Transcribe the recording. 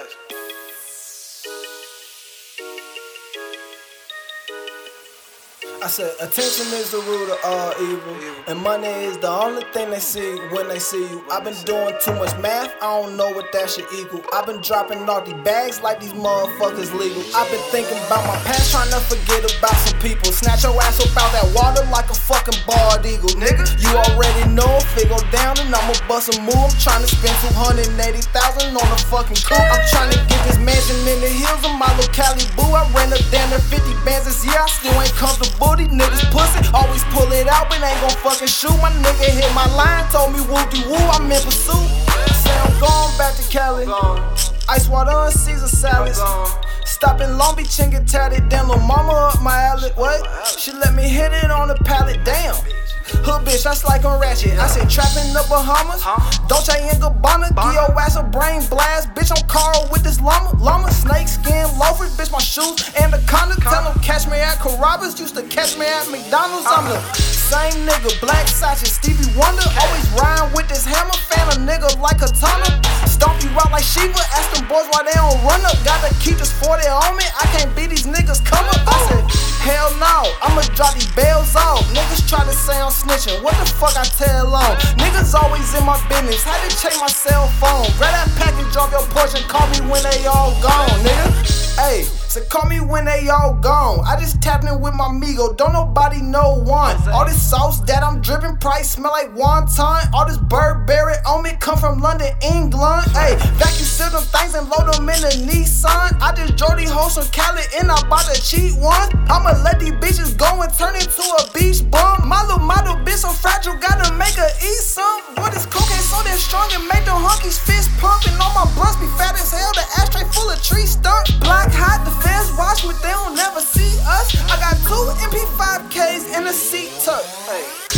touch. I said, attention is the root of all evil, and money is the only thing they see when they see you. I've been doing too much math, I don't know what that shit equal. I've been dropping all these bags like these motherfuckers legal. I've been thinking about my past, trying to forget about some people. Snatch your ass up out that water like a fucking bald eagle, nigga. You already know if it go down, and I'ma bust a move. I'm trying to spend 280,000 on a fucking coupe. I'm trying to get this mansion in the hills of my locality, boo. I ran up down to 50 bands this year, I still ain't comfortable. These niggas pussy, always pull it out, but ain't gon' fucking shoot. My nigga hit my line, told me woo-de-woo, I'm in pursuit. Say I'm going back to Cali, ice water and Caesar salads. Stop in Long Beach and get tatted, damn lil' mama up my alley. What? She let me hit it on the pallet, damn. Hood bitch, that's like a ratchet. I said trap in the Bahamas, Dolce and Gabbana, give your ass a brain blast. Bitch, I'm Carl with this llama, snake skin loafers, bitch, my shoes and the conda. Tell them catch me at Carrabba's, used to catch me at McDonald's. I'm the same nigga, Black Sacha, Stevie Wonder. Always rhyme with this hammer, fan a nigga like a tonner. Stomp you out like Shiva, ask them boys why they don't run up. Gotta keep this 40 on me, I can't beat these niggas come up. I said, hell no, I'ma drop these bells off. Niggas try to say I'm snitching, what the fuck I tell on? Niggas always in my business, had to change my cell phone. Grab that package off your porch and call me when they all gone, nigga. Hey, so call me when they all gone. I just tapped in with my Migo, don't nobody know one. All this sauce that I'm dripping, price smell like wonton. All this Burberry on me come from London, England. Hey, vacuum seal them things and load them in a Nissan. I just drove these hoes from Cali and I bought the cheap one. I'ma let these bitches go and turn into a beach bum. My little model bitch so fragile, gotta make her eat some. Boy, this cocaine so damn strong and make the hunkies fist pump. And all my blunts be fat as hell, the ashtray full of tree stump. Block hot, the fans watch, but they don't never see us. I got 2 MP5Ks in a seat tuck. Hey.